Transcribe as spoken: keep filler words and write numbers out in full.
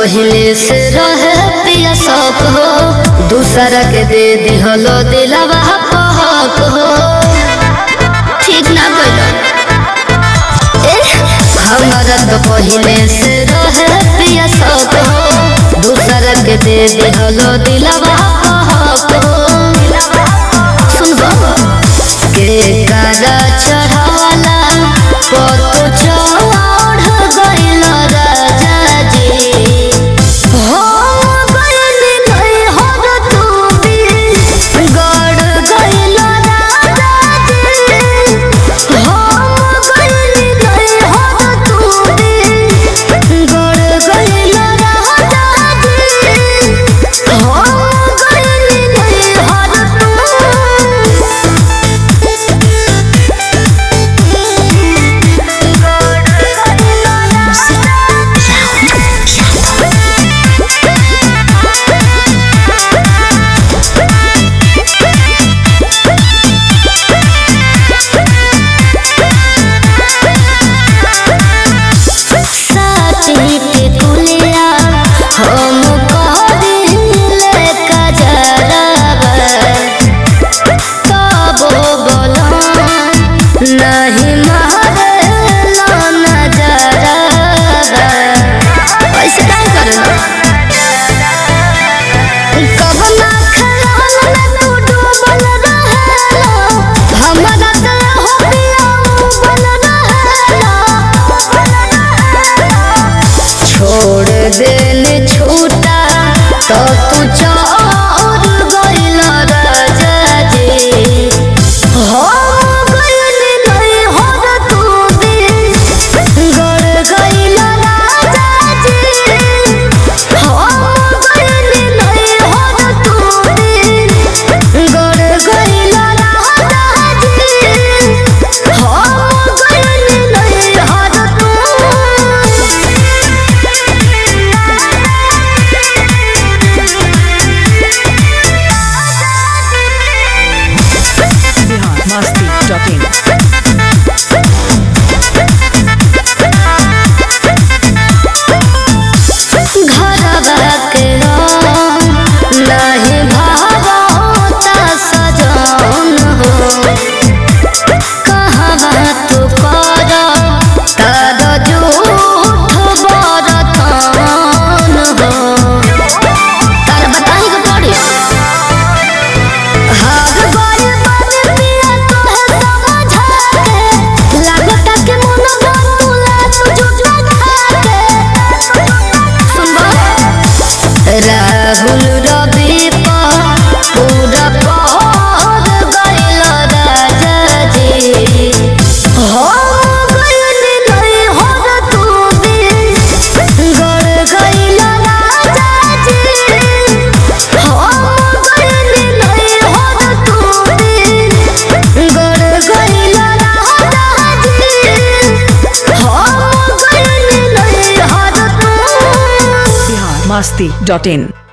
पहले से रहे पिया शौक हो, दूसरा के दे दिहलो दिलवा पहक हो। ठीक ना बोलो हमारा तो पहले से रहे पिया शौक हो, दूसरा के दे दिहलो दिलवा पहक हो। सुनबो के कारा चढ़ाला पतो चढ़ गइल राजा जी। हो गइल नहीं हो तू भी गड़ गइल राजा जी। हो गइल नहीं हो तू भी गड़ गइल राजा जी। हो गइल नहीं हो तू। देने छूटा तो तू चोर गइल राजा जी। हो गइल नहीं हो तू भी गड़ गइल राजा जी। हो गइल नहीं हो तू भी गड़ गइल राजा जी। हो गइल नहीं हो तू। Masti.in घरवा के नहीं भावता सजन हो, कहवा तू कर तार झूठ बरतन हो। तार बताही के पड़ी हार गइल बन पिया तोहे समझा के। लागता के मन बतुला तू झूठा खा के। सुनबो राहुल रवि पर पूरा पहर गइल राजा जी। हो गइल नहीं हो तू भी गड़ गइल राजा जी। हो गइल नहीं हो तू भी गड़ गइल राजा जी। हो गइल नहीं हो तू। Masti.in